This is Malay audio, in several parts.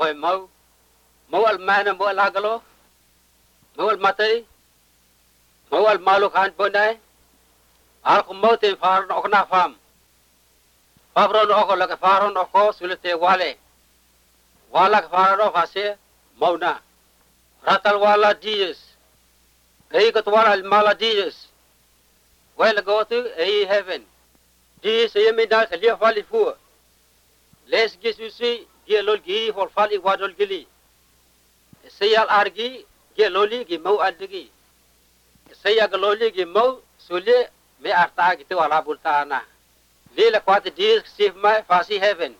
coi mau al mana mau al agalo mau al mati mau al malu khan pondai al ko mau te far no kana fam pabro no ko la ka faro no ko sulete wala ka faro fase mau na ratal wala Jesus ei ko wala al mala Jesus well go to ei heaven Jesus yemi dal khalia fali fu les gisusi ge lol gi hol fali wadol gili sayal argi ge loli gi mau adgi sayag loli gi mau sule me arta gitu wala bulta na lila kwat dis sif mai fasi heaven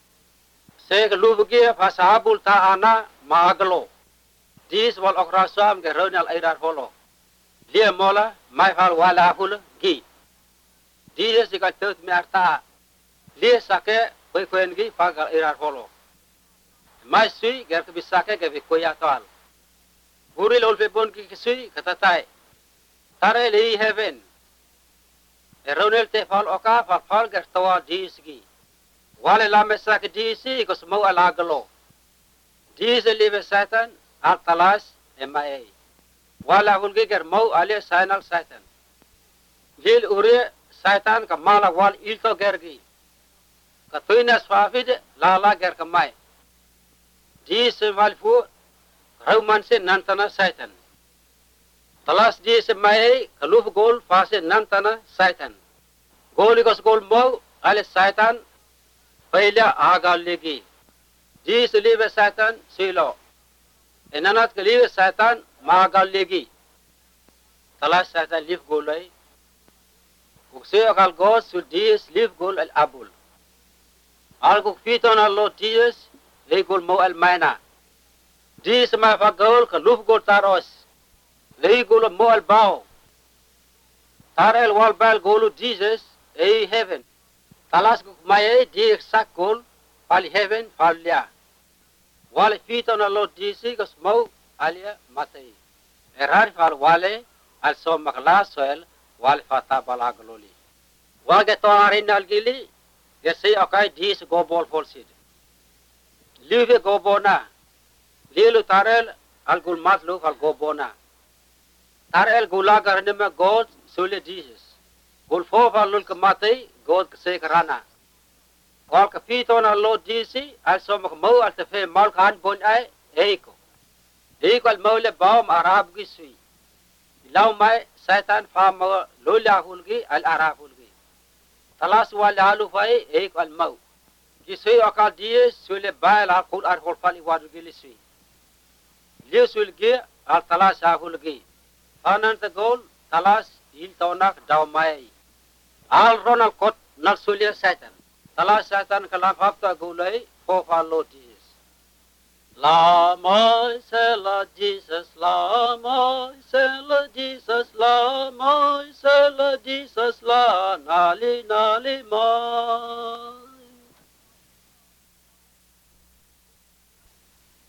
seg lubugi fasa bulta ana maglo dis wal okrasam ge ronal airar holo lia mola mai fal wala hul gi dis ga tot me arta lia sake koi koen gi fagal airar holo mai sui ger ke bisake ge koya tal puri lol pe bon ki sui katatai tare li heaven Ronel te fal oka fal gertawa disgi wale la mesa ke disi ko semau alagalo dis live satan al talas mai wala hulge ger mau ale sainal satan lil ure satan ka mala wal ilto gergi ka toina swafid lala ger kamai dis malfu rauman se nantana satan talas dis mai kaluf gol fase nantana satan goligos gol mau ale satan pahila agal legi dis live satan silo enanat live satan magal legi talas satan live golai ukse akal gos sul dis live gol al abul algo fiton allo dis le gol mau al maina dis ma fa gol kaluf gol taros le gol mau al bao tarel wal bal golu Jesus ei heaven talas mai di sakol pali heaven palia wal fiton allo disi gos mau alia matai erar fal wale al so makla soel wal fata balagloli wage to arinal gili yesi akai dis go bol folsid live go bona lilu tarel al gul matlu fal go bona tarel gula garne me god sule Jesus gul fo falul kamatai god se karana wal ka fiton allo disi al so mak mau al tefe mal khan bon ai eiko al maule baum arab gisui law mai satan fa ma lola hulgi al arab hulgi talas wal halu fai eiko al mau gisui akal dis sule bail al qul ar hol fali wadu gilisui lisul ge al talas hulgi anan te gol talas il tonak daw mai al ronal kot nal sulia satan talas satan kala fakta gulai fo falotis la mai sela Jesus la mai sela Jesus la mai sela Jesus la nali ma